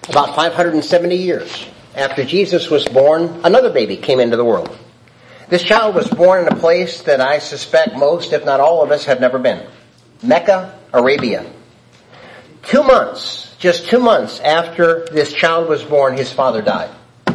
About 570 years after Jesus was born, another baby came into the world. This child was born in a place that I suspect most, if not all of us, have never been. Mecca, Arabia. 2 months, just 2 months after this child was born, his father died.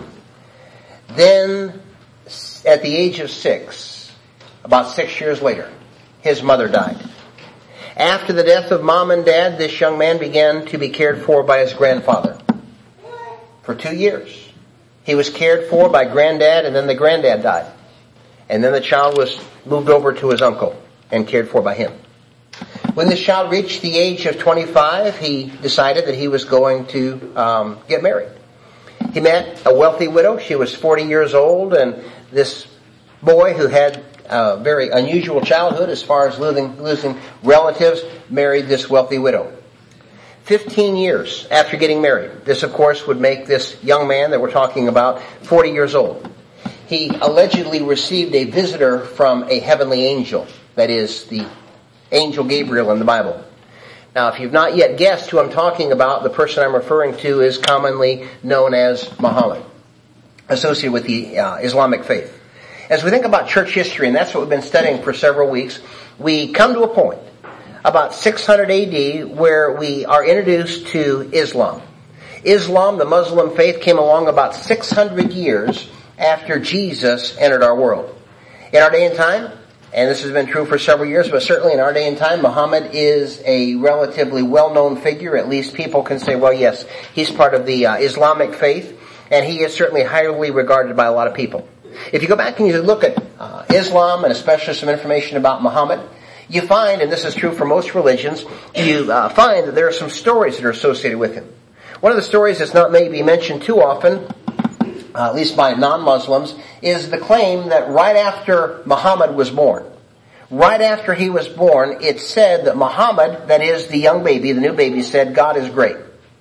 Then, at the age of 6, about 6 years later, his mother died. After the death of mom and dad, this young man began to be cared for by his grandfather. For 2 years. He was cared for by granddad, and then the granddad died. And then the child was moved over to his uncle and cared for by him. When this child reached the age of 25, he decided that he was going to get married. He met a wealthy widow. She was 40 years old, and this boy who had a very unusual childhood as far as losing relatives married this wealthy widow. 15 years after getting married. This, of course, would make this young man that we're talking about 40 years old. He allegedly received a visitor from a heavenly angel. That is, the angel Gabriel in the Bible. Now, if you've not yet guessed who I'm talking about, the person I'm referring to is commonly known as Muhammad, associated with the Islamic faith. As we think about church history, and that's what we've been studying for several weeks, we come to a point about 600 AD, where we are introduced to Islam. Islam, the Muslim faith, came along about 600 years after Jesus entered our world. In our day and time, and this has been true for several years, but certainly in our day and time, Muhammad is a relatively well-known figure. At least people can say, well, yes, he's part of the Islamic faith, and he is certainly highly regarded by a lot of people. If you go back and you look at Islam, and especially some information about Muhammad, you find, and this is true for most religions, you find that there are some stories that are associated with him. One of the stories that's not maybe mentioned too often, at least by non-Muslims, is the claim that right after Muhammad was born, right after he was born, it said that Muhammad, that is the young baby, the new baby, said, God is great.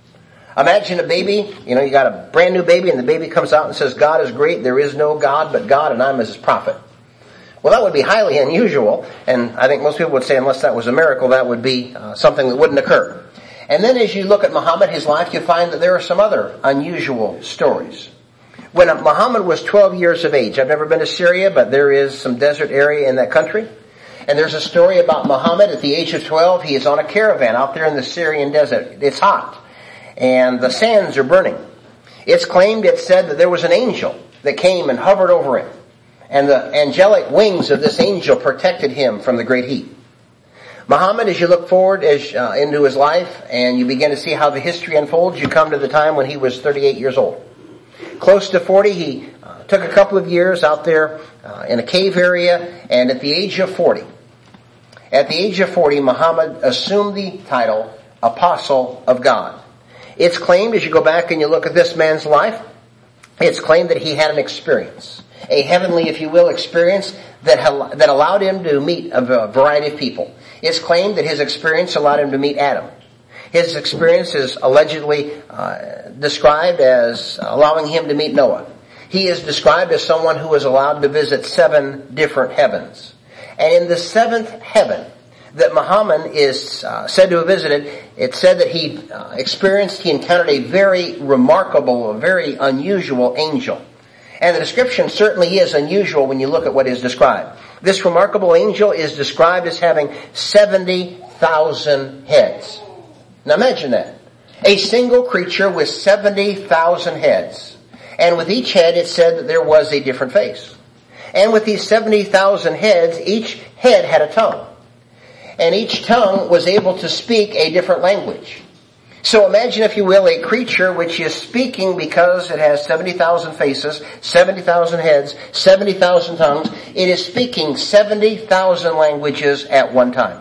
Imagine a baby, you got a brand new baby, and the baby comes out and says, God is great, there is no God but God, and I'm his prophet. Well, that would be highly unusual, and I think most people would say unless that was a miracle, that would be something that wouldn't occur. And then as you look at Muhammad, his life, you find that there are some other unusual stories. When Muhammad was 12 years of age, I've never been to Syria, but there is some desert area in that country. And there's a story about Muhammad at the age of 12. He is on a caravan out there in the Syrian desert. It's hot, and the sands are burning. It's said that there was an angel that came and hovered over him. And the angelic wings of this angel protected him from the great heat. Muhammad, as you look forward into his life and you begin to see how the history unfolds, you come to the time when he was 38 years old. Close to 40, he took a couple of years out there in a cave area, and at the age of 40, Muhammad assumed the title Apostle of God. It's claimed, as you go back and you look at this man's life, it's claimed that he had an experience. A heavenly, if you will, experience that allowed him to meet a variety of people. It's claimed that his experience allowed him to meet Adam. His experience is allegedly described as allowing him to meet Noah. He is described as someone who was allowed to visit 7 different heavens. And in the 7th heaven that Muhammad is said to have visited, it's said that he encountered a very remarkable, a very unusual angel. And the description certainly is unusual when you look at what is described. This remarkable angel is described as having 70,000 heads. Now imagine that. A single creature with 70,000 heads. And with each head it said that there was a different face. And with these 70,000 heads, each head had a tongue. And each tongue was able to speak a different language. So imagine, if you will, a creature which is speaking because it has 70,000 faces, 70,000 heads, 70,000 tongues. It is speaking 70,000 languages at one time.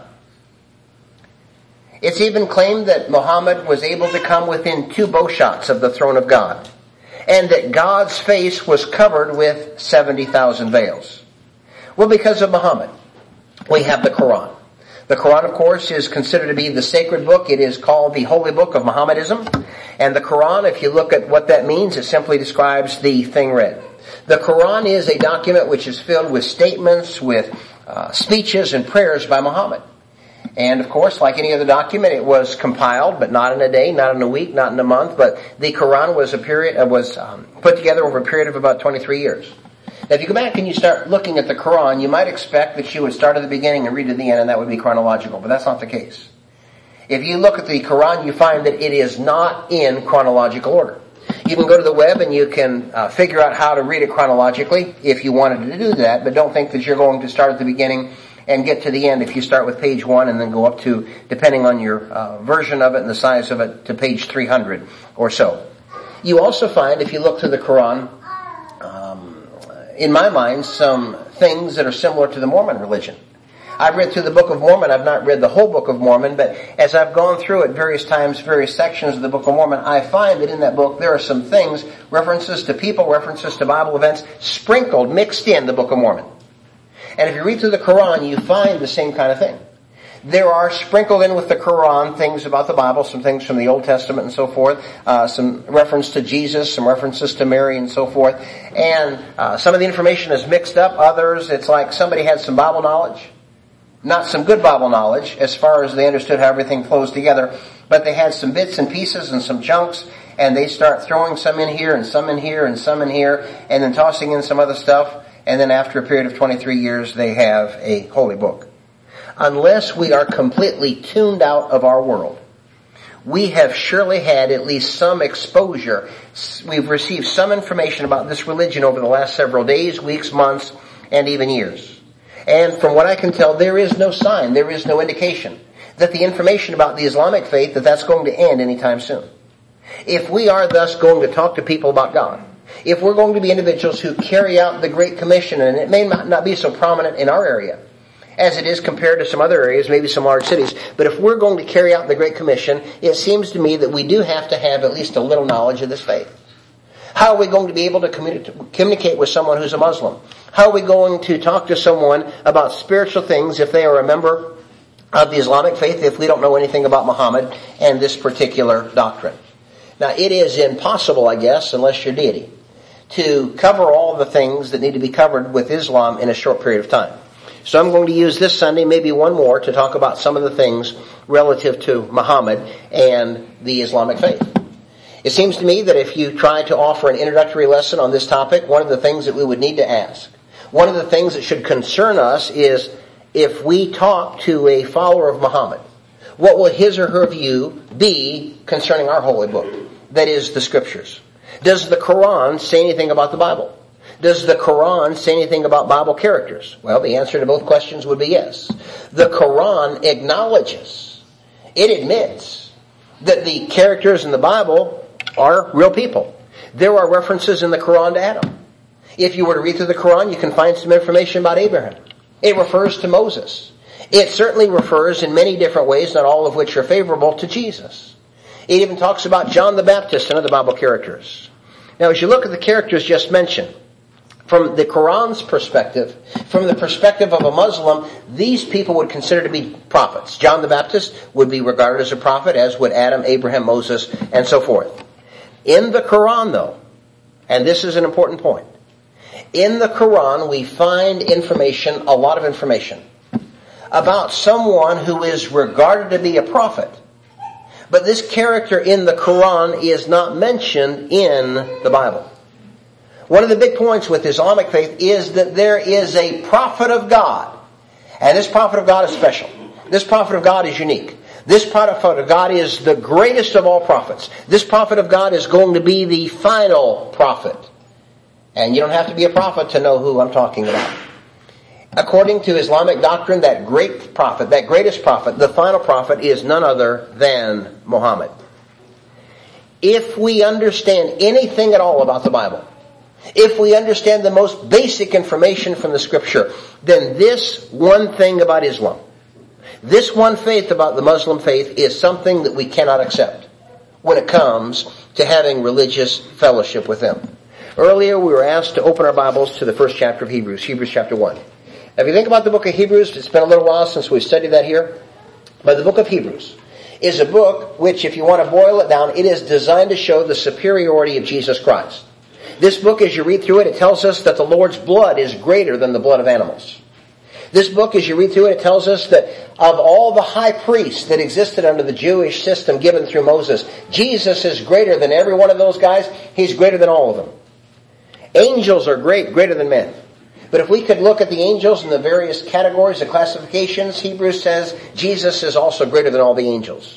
It's even claimed that Muhammad was able to come within 2 bow shots of the throne of God, and that God's face was covered with 70,000 veils. Well, because of Muhammad, we have the Quran. The Quran, of course, is considered to be the sacred book. It is called the holy book of Mohammedanism. And the Quran, if you look at what that means, it simply describes the thing read. The Quran is a document which is filled with statements, with speeches and prayers by Muhammad. And of course, like any other document, it was compiled, but not in a day, not in a week, not in a month. But the Quran was put together over a period of about 23 years. Now, if you go back and you start looking at the Quran, you might expect that you would start at the beginning and read to the end, and that would be chronological. But that's not the case. If you look at the Quran, you find that it is not in chronological order. You can go to the web and you can figure out how to read it chronologically if you wanted to do that, but don't think that you're going to start at the beginning and get to the end if you start with page 1 and then go up to, depending on your version of it and the size of it, to page 300 or so. You also find, if you look through the Quran, in my mind, some things that are similar to the Mormon religion. I've read through the Book of Mormon. I've not read the whole Book of Mormon, but as I've gone through it various times, various sections of the Book of Mormon, I find that in that book there are some things, references to people, references to Bible events, sprinkled, mixed in the Book of Mormon. And if you read through the Quran, you find the same kind of thing. There are sprinkled in with the Quran things about the Bible, some things from the Old Testament and so forth, some reference to Jesus, some references to Mary and so forth. And some of the information is mixed up. Others, it's like somebody had some Bible knowledge. Not some good Bible knowledge as far as they understood how everything flows together, but they had some bits and pieces and some chunks, and they start throwing some in here and some in here and some in here, and then tossing in some other stuff, and then after a period of 23 years they have a holy book. Unless we are completely tuned out of our world, we have surely had at least some exposure. We've received some information about this religion over the last several days, weeks, months, and even years. And from what I can tell, there is no sign, there is no indication that the information about the Islamic faith, that's going to end anytime soon. If we are thus going to talk to people about God, if we're going to be individuals who carry out the Great Commission, and it may not be so prominent in our area as it is compared to some other areas, maybe some large cities, but if we're going to carry out the Great Commission, it seems to me that we do have to have at least a little knowledge of this faith. How are we going to be able to communicate with someone who's a Muslim? How are we going to talk to someone about spiritual things if they are a member of the Islamic faith, if we don't know anything about Muhammad and this particular doctrine? Now, it is impossible, I guess, unless you're deity, to cover all the things that need to be covered with Islam in a short period of time. So I'm going to use this Sunday, maybe one more, to talk about some of the things relative to Muhammad and the Islamic faith. It seems to me that if you try to offer an introductory lesson on this topic, one of the things that we would need to ask, one of the things that should concern us is, if we talk to a follower of Muhammad, what will his or her view be concerning our holy book? That is, the Scriptures. Does the Quran say anything about the Bible? Does the Quran say anything about Bible characters? Well, the answer to both questions would be yes. The Quran acknowledges, it admits, that the characters in the Bible are real people. There are references in the Quran to Adam. If you were to read through the Quran, you can find some information about Abraham. It refers to Moses. It certainly refers in many different ways, not all of which are favorable, to Jesus. It even talks about John the Baptist and other Bible characters. Now, as you look at the characters just mentioned, from the Quran's perspective, from the perspective of a Muslim, these people would consider to be prophets. John the Baptist would be regarded as a prophet, as would Adam, Abraham, Moses, and so forth. In the Quran, though, and this is an important point, in the Quran we find information, a lot of information, about someone who is regarded to be a prophet. But this character in the Quran is not mentioned in the Bible. One of the big points with Islamic faith is that there is a prophet of God. And this prophet of God is special. This prophet of God is unique. This prophet of God is the greatest of all prophets. This prophet of God is going to be the final prophet. And you don't have to be a prophet to know who I'm talking about. According to Islamic doctrine, that great prophet, that greatest prophet, the final prophet, is none other than Muhammad. If we understand anything at all about the Bible, if we understand the most basic information from the Scripture, then this one thing about Islam, this one faith about the Muslim faith, is something that we cannot accept when it comes to having religious fellowship with them. Earlier we were asked to open our Bibles to the first chapter of Hebrews, Hebrews chapter 1. Now, if you think about the book of Hebrews, it's been a little while since we've studied that here, but the book of Hebrews is a book which, if you want to boil it down, it is designed to show the superiority of Jesus Christ. This book, as you read through it, it tells us that the Lord's blood is greater than the blood of animals. This book, as you read through it, it tells us that of all the high priests that existed under the Jewish system given through Moses, Jesus is greater than every one of those guys. He's greater than all of them. Angels are greater than men. But if we could look at the angels in the various categories and classifications, Hebrews says Jesus is also greater than all the angels.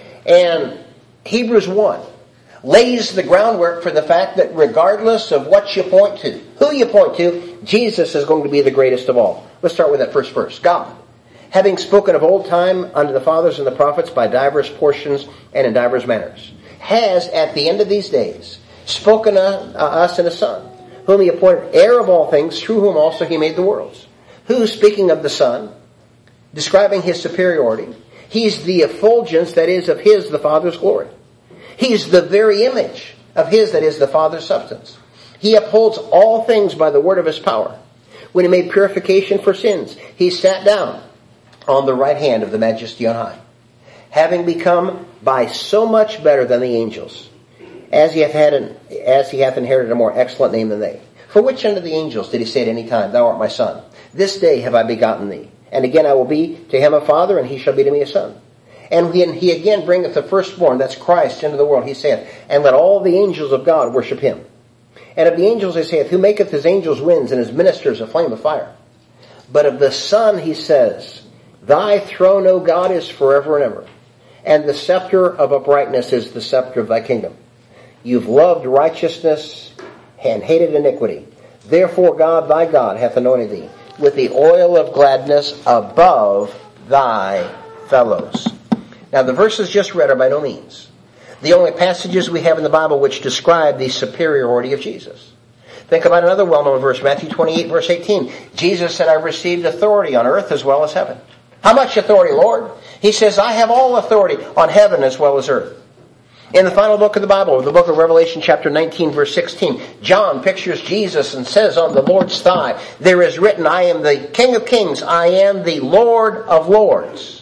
And Hebrews 1 lays the groundwork for the fact that regardless of what you point to, who you point to, Jesus is going to be the greatest of all. Let's start with that first verse. God, having spoken of old time unto the fathers and the prophets by divers portions and in divers manners, has at the end of these days spoken us in a Son, whom he appointed heir of all things, through whom also he made the worlds. Who, speaking of the Son, describing his superiority, he's the effulgence, that is, of his, the Father's glory. He's the very image of his, that is, the Father's substance. He upholds all things by the word of his power. When he made purification for sins, he sat down on the right hand of the Majesty on high, having become by so much better than the angels, as he hath inherited a more excellent name than they. For which unto the angels did he say at any time, Thou art my Son, this day have I begotten thee. And again I will be to him a father, and he shall be to me a son. And when he again bringeth the firstborn, that's Christ, into the world, he saith, And let all the angels of God worship him. And of the angels he saith, Who maketh his angels winds, and his ministers a flame of fire. But of the Son he says, Thy throne, O God, is forever and ever, and the scepter of uprightness is the scepter of thy kingdom. You've loved righteousness and hated iniquity. Therefore God, thy God, hath anointed thee with the oil of gladness above thy fellows. Now the verses just read are by no means the only passages we have in the Bible which describe the superiority of Jesus. Think about another well-known verse, Matthew 28, verse 18. Jesus said, I've received authority on earth as well as heaven. How much authority, Lord? He says, I have all authority on heaven as well as earth. In the final book of the Bible, the book of Revelation, chapter 19, verse 16, John pictures Jesus and says on the Lord's thigh, There is written, I am the King of kings, I am the Lord of lords.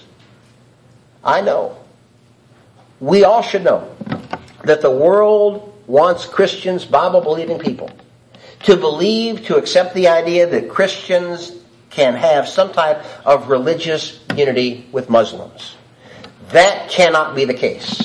I know, we all should know, that the world wants Christians, Bible-believing people, to believe, to accept the idea that Christians can have some type of religious unity with Muslims. That cannot be the case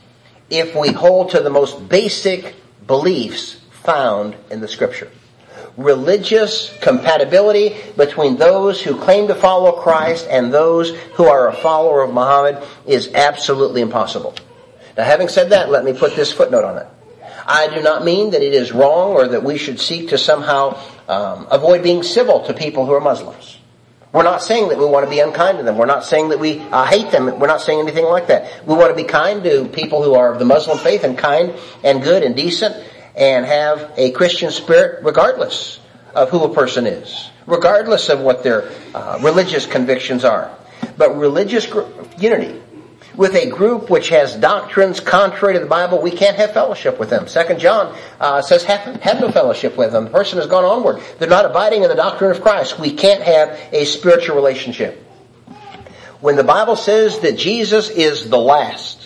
if we hold to the most basic beliefs found in the Scripture. Religious compatibility between those who claim to follow Christ and those who are a follower of Muhammad is absolutely impossible. Now, having said that, let me put this footnote on it. I do not mean that it is wrong or that we should seek to somehow avoid being civil to people who are Muslims. We're not saying that we want to be unkind to them. We're not saying that we hate them. We're not saying anything like that. We want to be kind to people who are of the Muslim faith, and kind and good and decent and have a Christian spirit regardless of who a person is, regardless of what their religious convictions are. But religious unity with a group which has doctrines contrary to the Bible, we can't have fellowship with them. 2 John says, have no fellowship with them. The person has gone onward. They're not abiding in the doctrine of Christ. We can't have a spiritual relationship. When the Bible says that Jesus is the last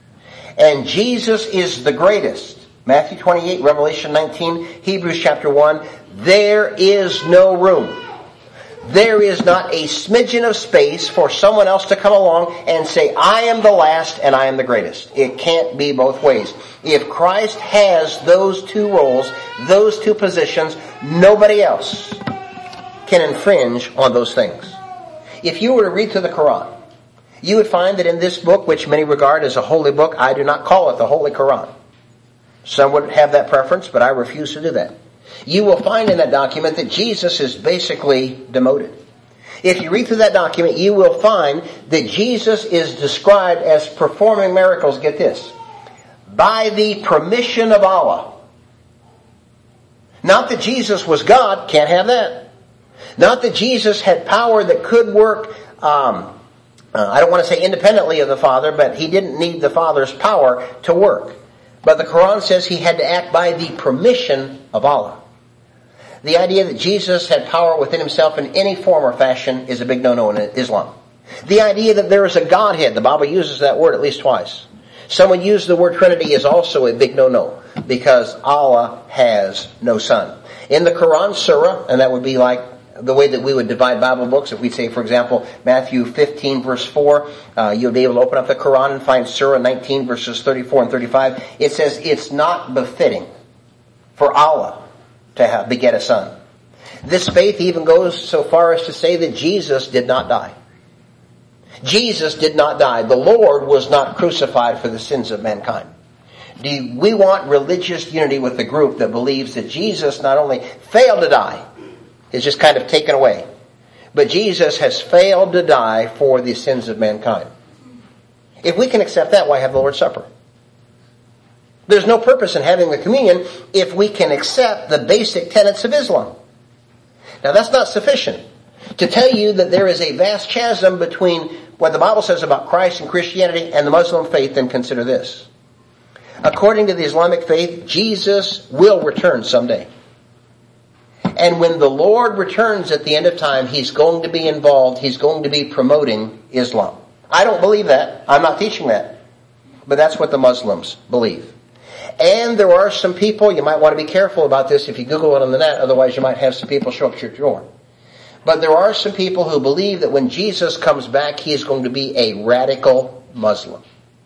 and Jesus is the greatest, Matthew 28, Revelation 19, Hebrews chapter 1, there is no room. There is not a smidgen of space for someone else to come along and say, I am the last and I am the greatest. It can't be both ways. If Christ has those two roles, those two positions, nobody else can infringe on those things. If you were to read through the Quran, you would find that in this book, which many regard as a holy book, I do not call it the Holy Quran. Some would have that preference, but I refuse to do that. You will find in that document that Jesus is basically demoted. If you read through that document, you will find that Jesus is described as performing miracles, get this, by the permission of Allah. Not that Jesus was God, can't have that. Not that Jesus had power that could work, I don't want to say independently of the Father, but he didn't need the Father's power to work. But the Quran says he had to act by the permission of Allah. The idea that Jesus had power within himself in any form or fashion is a big no-no in Islam. The idea that there is a Godhead, the Bible uses that word at least twice. Someone used the word Trinity is also a big no-no, because Allah has no son. In the Quran surah, and that would be like the way that we would divide Bible books, if we say, for example, Matthew 15 verse 4, you'll be able to open up the Quran and find Surah 19 verses 34 and 35. It says, it's not befitting for Allah to beget a son. This faith even goes so far as to say that Jesus did not die. Jesus did not die. The Lord was not crucified for the sins of mankind. Do we want religious unity with the group that believes that Jesus not only failed to die, is just kind of taken away, but Jesus has failed to die for the sins of mankind? If we can accept that, why have the Lord's Supper? There's no purpose in having the communion if we can accept the basic tenets of Islam. Now that's not sufficient to tell you that there is a vast chasm between what the Bible says about Christ and Christianity and the Muslim faith. Then consider this. According to the Islamic faith, Jesus will return someday. And when the Lord returns at the end of time, He's going to be involved. He's going to be promoting Islam. I don't believe that. I'm not teaching that. But that's what the Muslims believe. And there are some people, you might want to be careful about this if you Google it on the net, otherwise you might have some people show up at your door. But there are some people who believe that when Jesus comes back, He is going to be a radical Muslim.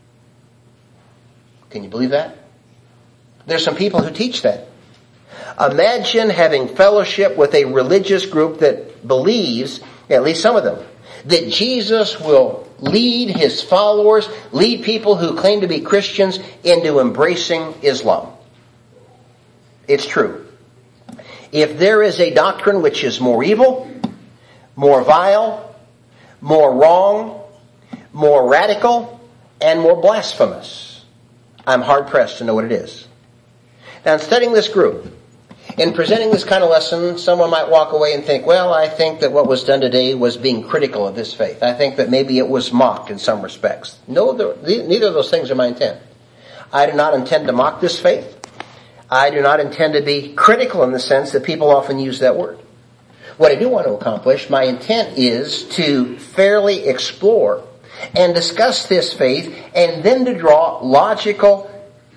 Can you believe that? There's some people who teach that. Imagine having fellowship with a religious group that believes, at least some of them, that Jesus will lead His followers, lead people who claim to be Christians into embracing Islam. It's true. If there is a doctrine which is more evil, more vile, more wrong, more radical, and more blasphemous, I'm hard-pressed to know what it is. Now, in studying this group, in presenting this kind of lesson, someone might walk away and think, well, I think that what was done today was being critical of this faith. I think that maybe it was mocked in some respects. No, neither of those things are my intent. I do not intend to mock this faith. I do not intend to be critical in the sense that people often use that word. What I do want to accomplish, my intent is to fairly explore and discuss this faith and then to draw logical,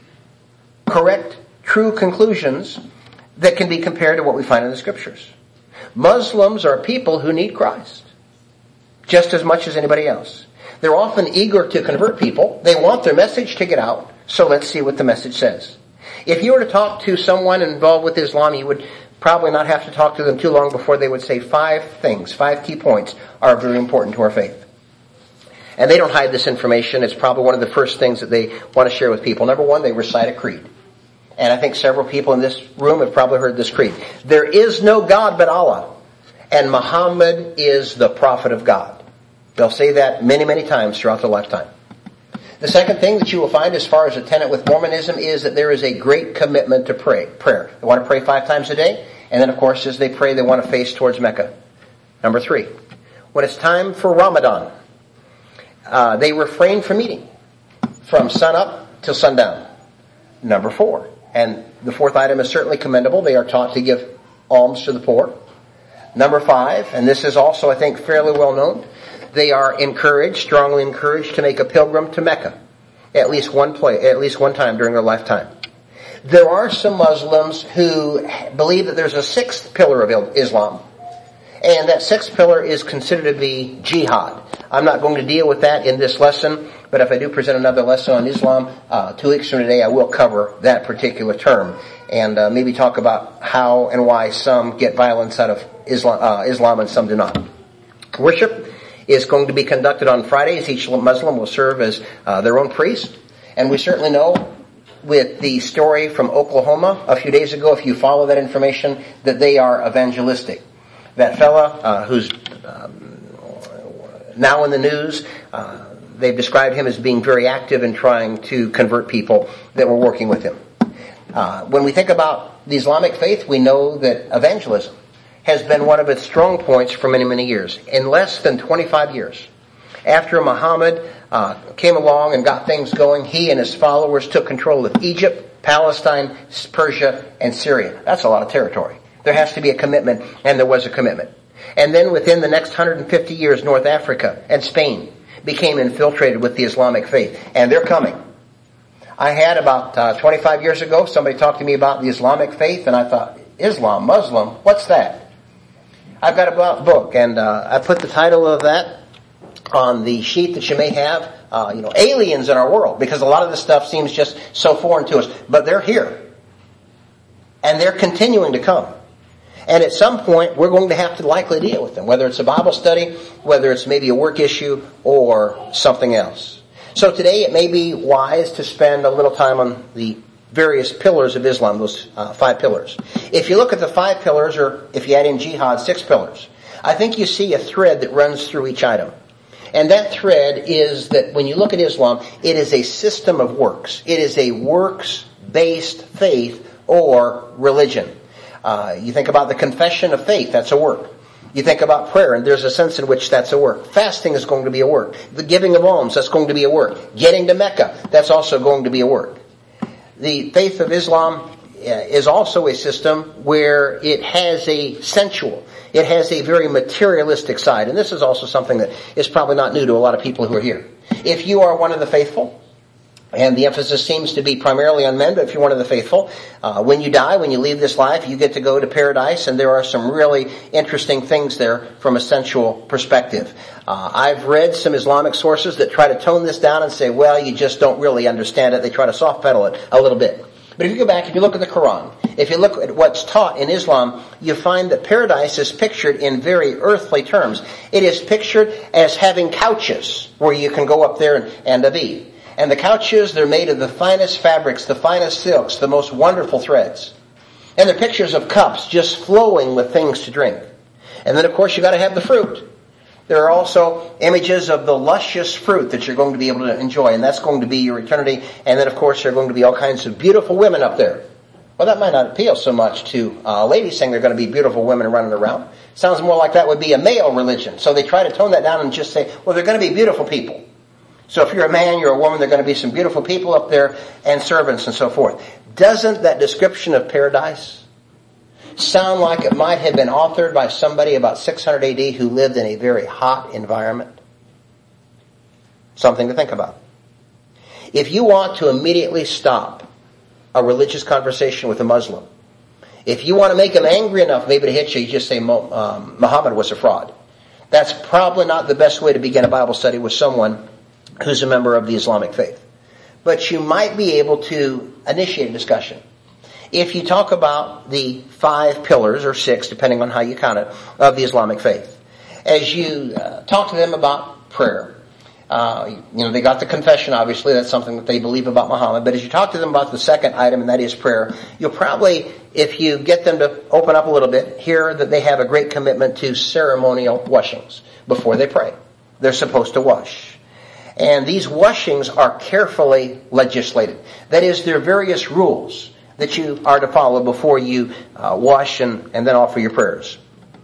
correct, true conclusions that can be compared to what we find in the Scriptures. Muslims are people who need Christ just as much as anybody else. They're often eager to convert people. They want their message to get out, so let's see what the message says. If you were to talk to someone involved with Islam, you would probably not have to talk to them too long before they would say 5 things, 5 key points are very important to our faith. And they don't hide this information. It's probably one of the first things that they want to share with people. Number 1, they recite a creed. And I think several people in this room have probably heard this creed. There is no God but Allah, and Muhammad is the prophet of God. They'll say that many, many times throughout their lifetime. The second thing that you will find as far as a tenet with Mormonism is that there is a great commitment to prayer. They want to pray 5 times a day, and then of course as they pray they want to face towards Mecca. Number 3, when it's time for Ramadan, they refrain from eating from sun up till sundown. Number 4, and the 4th item is certainly commendable, they are taught to give alms to the poor. Number 5, and this is also I think fairly well known, they are strongly encouraged to make a pilgrim to Mecca at least one time during their lifetime. There are some Muslims who believe that there's a 6th pillar of Islam, and that 6th pillar is considered to be jihad. I'm not going to deal with that in this lesson, but if I do present another lesson on Islam 2 weeks from today, I will cover that particular term and maybe talk about how and why some get violence out of Islam and some do not. Worship is going to be conducted on Fridays. Each Muslim will serve as their own priest. And we certainly know with the story from Oklahoma a few days ago, if you follow that information, that they are evangelistic. That fella who's now in the news, they've described him as being very active in trying to convert people that were working with him. When we think about the Islamic faith, we know that evangelism has been one of its strong points for many, many years. In less than 25 years, after Muhammad came along and got things going, he and his followers took control of Egypt, Palestine, Persia, and Syria. That's a lot of territory. There has to be a commitment, and there was a commitment. And then within the next 150 years, North Africa and Spain became infiltrated with the Islamic faith. And they're coming. I had about 25 years ago, somebody talked to me about the Islamic faith, and I thought, Islam, Muslim, what's that? I've got a book, and I put the title of that on the sheet that you may have, aliens in our world, because a lot of this stuff seems just so foreign to us, but they're here. And they're continuing to come. And at some point, we're going to have to likely deal with them, whether it's a Bible study, whether it's maybe a work issue, or something else. So today it may be wise to spend a little time on the various pillars of Islam, those 5 pillars. If you look at the 5 pillars, or if you add in jihad, 6 pillars, I think you see a thread that runs through each item. And that thread is that when you look at Islam, it is a system of works. It is a works-based faith or religion. You think about the confession of faith, that's a work. You think about prayer, and there's a sense in which that's a work. Fasting is going to be a work. The giving of alms, that's going to be a work. Getting to Mecca, that's also going to be a work. The faith of Islam is also a system where it has a sensual, it has a very materialistic side. And this is also something that is probably not new to a lot of people who are here. If you are one of the faithful, and the emphasis seems to be primarily on men, but if you're one of the faithful, when you die, when you leave this life, you get to go to paradise, and there are some really interesting things there from a sensual perspective. I've read some Islamic sources that try to tone this down and say, well, you just don't really understand it. They try to soft pedal it a little bit. But if you go back, if you look at the Quran, if you look at what's taught in Islam, you find that paradise is pictured in very earthly terms. It is pictured as having couches where you can go up there and be. And the couches, they're made of the finest fabrics, the finest silks, the most wonderful threads. And they're pictures of cups just flowing with things to drink. And then, of course, you've got to have the fruit. There are also images of the luscious fruit that you're going to be able to enjoy, and that's going to be your eternity. And then, of course, there are going to be all kinds of beautiful women up there. Well, that might not appeal so much to ladies saying they're going to be beautiful women running around. Sounds more like that would be a male religion. So they try to tone that down and just say, well, they're going to be beautiful people. So if you're a man, you're a woman, there are going to be some beautiful people up there and servants and so forth. Doesn't that description of paradise sound like it might have been authored by somebody about 600 AD who lived in a very hot environment? Something to think about. If you want to immediately stop a religious conversation with a Muslim, if you want to make him angry enough maybe to hit you, you just say Muhammad was a fraud. That's probably not the best way to begin a Bible study with someone who's a member of the Islamic faith. But you might be able to initiate a discussion. If you talk about the 5 pillars, or 6, depending on how you count it, of the Islamic faith, as you talk to them about prayer, they got the confession, obviously, that's something that they believe about Muhammad, but as you talk to them about the second item, and that is prayer, you'll probably, if you get them to open up a little bit, hear that they have a great commitment to ceremonial washings before they pray. They're supposed to wash. And these washings are carefully legislated. That is, there are various rules that you are to follow before you wash and then offer your prayers.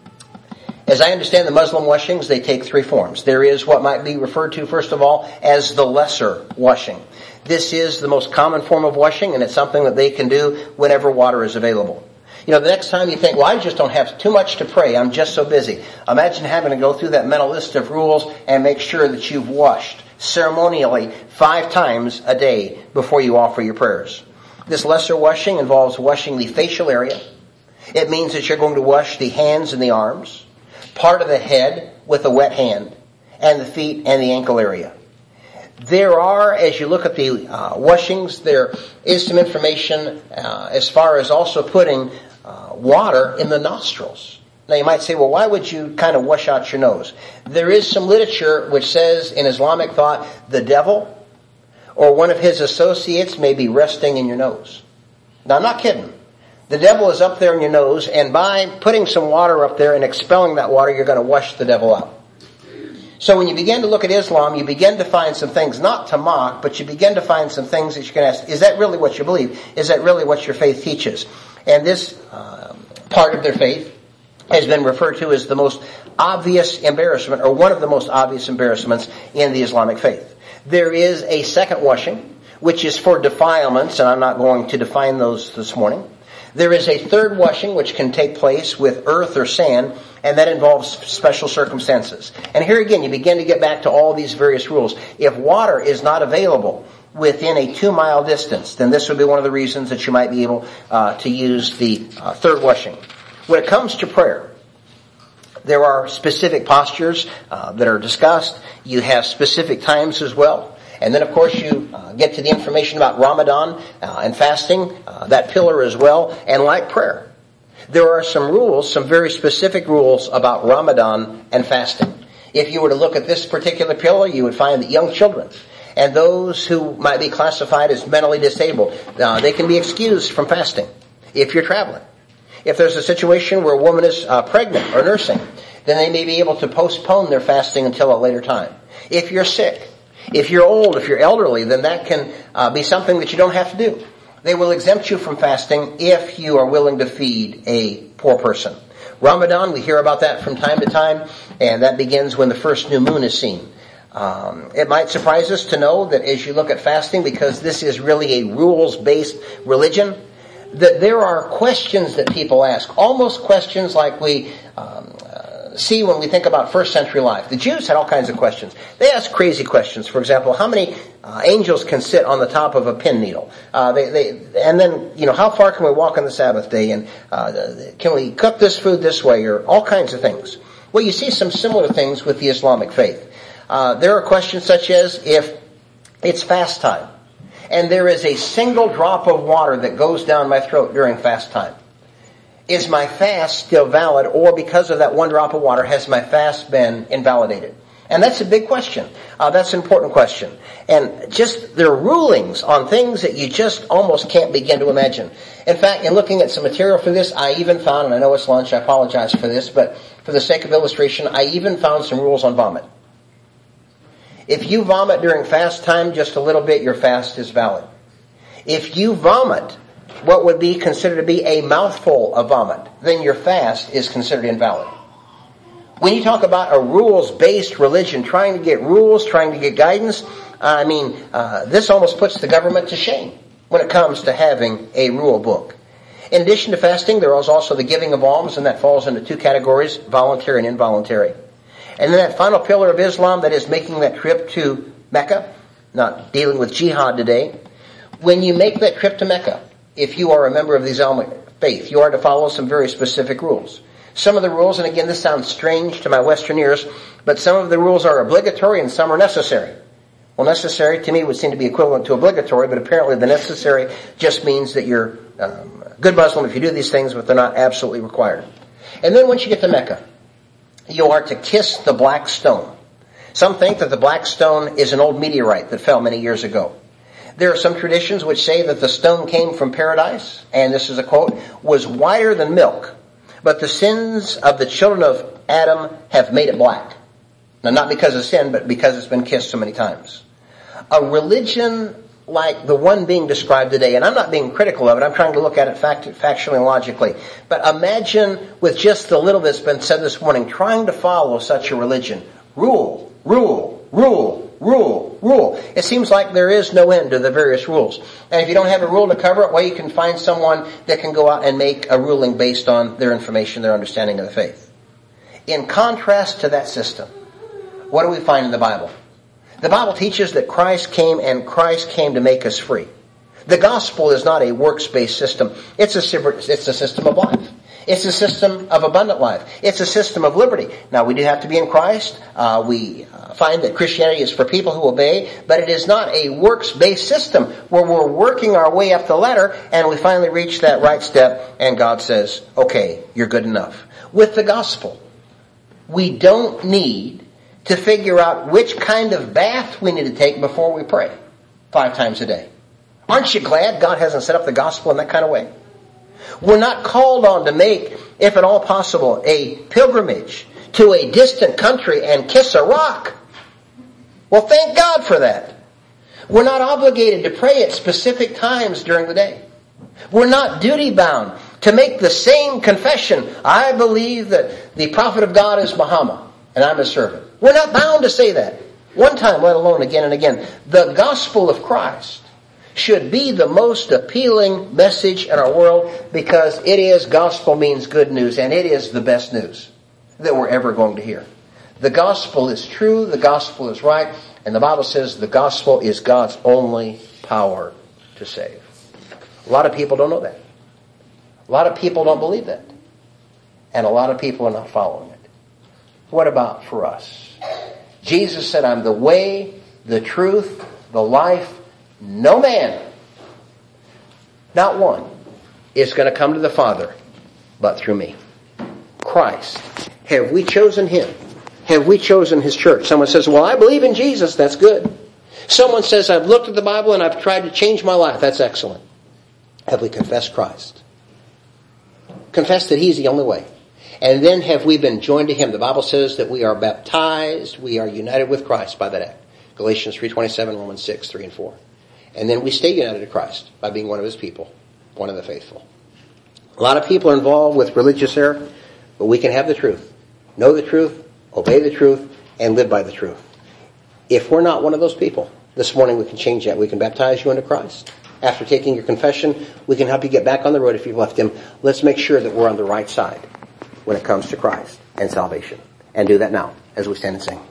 As I understand the Muslim washings, they take 3 forms. There is what might be referred to, first of all, as the lesser washing. This is the most common form of washing, and it's something that they can do whenever water is available. The next time you think, well, I just don't have too much to pray, I'm just so busy. Imagine having to go through that mental list of rules and make sure that you've washed ceremonially 5 times a day before you offer your prayers. This lesser washing involves washing the facial area. It means that you're going to wash the hands and the arms, part of the head with a wet hand, and the feet and the ankle area. There are, as you look at the washings, there is some information as far as also putting water in the nostrils. Now you might say, well, why would you kind of wash out your nose? There is some literature which says in Islamic thought, the devil or one of his associates may be resting in your nose. Now I'm not kidding. The devil is up there in your nose, and by putting some water up there and expelling that water, you're going to wash the devil out. So when you begin to look at Islam, you begin to find some things, not to mock, but you begin to find some things that you can ask, is that really what you believe? Is that really what your faith teaches? And this part of their faith has been referred to as the most obvious embarrassment, or one of the most obvious embarrassments in the Islamic faith. There is a second washing, which is for defilements, and I'm not going to define those this morning. There is a third washing which can take place with earth or sand, and that involves special circumstances. And here again, you begin to get back to all these various rules. If water is not available within a 2-mile distance, then this would be one of the reasons that you might be able to use the third washing. When it comes to prayer, There are specific postures that are discussed. You have specific times as well. And then, of course, you get to the information about Ramadan and fasting, that pillar as well, and like prayer. There are some rules, some very specific rules about Ramadan and fasting. If you were to look at this particular pillar, you would find that young children and those who might be classified as mentally disabled, they can be excused from fasting if you're traveling. If there's a situation where a woman is pregnant or nursing, then they may be able to postpone their fasting until a later time. If you're sick, if you're old, if you're elderly, then that can be something that you don't have to do. They will exempt you from fasting if you are willing to feed a poor person. Ramadan, we hear about that from time to time, and that begins when the first new moon is seen. It might surprise us to know that as you look at fasting, because this is really a rules-based religion, that there are questions that people ask, almost questions like we see when we think about first century life. The Jews had all kinds of questions. They asked crazy questions. For example, how many angels can sit on the top of a pin needle? And then, how far can we walk on the Sabbath day? And can we cook this food this way? Or all kinds of things. Well, you see some similar things with the Islamic faith. There are questions such as if it's fast time, and there is a single drop of water that goes down my throat during fast time. Is my fast still valid, or because of that one drop of water, has my fast been invalidated? And that's a big question. That's an important question. And just their rulings on things that you just almost can't begin to imagine. In fact, in looking at some material for this, I even found, and I know it's lunch, I apologize for this, but for the sake of illustration, I even found some rules on vomit. If you vomit during fast time just a little bit, your fast is valid. If you vomit what would be considered to be a mouthful of vomit, then your fast is considered invalid. When you talk about a rules-based religion, trying to get rules, trying to get guidance, this almost puts the government to shame when it comes to having a rule book. In addition to fasting, there is also the giving of alms, and that falls into two categories, voluntary and involuntary. And then that final pillar of Islam, that is making that trip to Mecca, not dealing with jihad today. When you make that trip to Mecca, if you are a member of the Islamic faith, you are to follow some very specific rules. Some of the rules, and again, this sounds strange to my Western ears, but some of the rules are obligatory and some are necessary. Well, necessary to me would seem to be equivalent to obligatory, but apparently the necessary just means that you're a good Muslim if you do these things, but they're not absolutely required. And then once you get to Mecca, you are to kiss the black stone. Some think that the black stone is an old meteorite that fell many years ago. There are some traditions which say that the stone came from paradise, and this is a quote, was whiter than milk, but the sins of the children of Adam have made it black. Now, not because of sin, but because it's been kissed so many times. A religion like the one being described today, and I'm not being critical of it, I'm trying to look at it factually and logically, but imagine with just the little that's been said this morning, trying to follow such a religion. Rule, rule, rule, rule, rule. It seems like there is no end to the various rules. And if you don't have a rule to cover it, well, you can find someone that can go out and make a ruling based on their information, their understanding of the faith. In contrast to that system, what do we find in the Bible? The Bible teaches that Christ came, and Christ came to make us free. The gospel is not a works-based system. It's a system of life. It's a system of abundant life. It's a system of liberty. Now, we do have to be in Christ. We find that Christianity is for people who obey, but it is not a works-based system where we're working our way up the ladder and we finally reach that right step and God says, okay, you're good enough. With the gospel, we don't need to figure out which kind of bath we need to take before we pray 5 times a day. Aren't you glad God hasn't set up the gospel in that kind of way? We're not called on to make, if at all possible, a pilgrimage to a distant country and kiss a rock. Well, thank God for that. We're not obligated to pray at specific times during the day. We're not duty-bound to make the same confession. I believe that the prophet of God is Muhammad, and I'm his servant. We're not bound to say that one time, let alone again and again. The gospel of Christ should be the most appealing message in our world because it is, gospel means good news, and it is the best news that we're ever going to hear. The gospel is true, the gospel is right, and the Bible says the gospel is God's only power to save. A lot of people don't know that. A lot of people don't believe that. And a lot of people are not following it. What about for us? Jesus said, I'm the way, the truth, the life. No man, not one, is going to come to the Father but through me. Christ. Have we chosen Him? Have we chosen His church? Someone says, well, I believe in Jesus. That's good. Someone says, I've looked at the Bible and I've tried to change my life. That's excellent. Have we confessed Christ? Confessed that He's the only way. And then have we been joined to Him? The Bible says that we are baptized, we are united with Christ by that act. Galatians 3:27, Romans 6, 3 and 4. And then we stay united to Christ by being one of His people, one of the faithful. A lot of people are involved with religious error, but we can have the truth, know the truth, obey the truth, and live by the truth. If we're not one of those people, this morning we can change that. We can baptize you into Christ. After taking your confession, we can help you get back on the road if you've left Him. Let's make sure that we're on the right side when it comes to Christ and salvation. And do that now as we stand and sing.